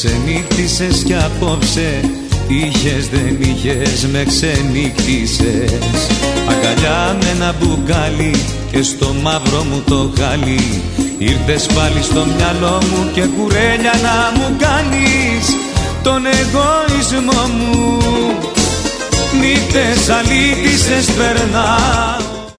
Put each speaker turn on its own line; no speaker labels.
ξενύχτησες κι απόψε είχες δεν είχες με ξενύχτησες. Αγκαλιά με ένα μπουκάλι και στο μαύρο μου το χάλι ήρθες πάλι στο μυαλό μου και κουρέλια να μου κάνεις τον εγωισμό μου. Νύχτες αλήτησες περνάω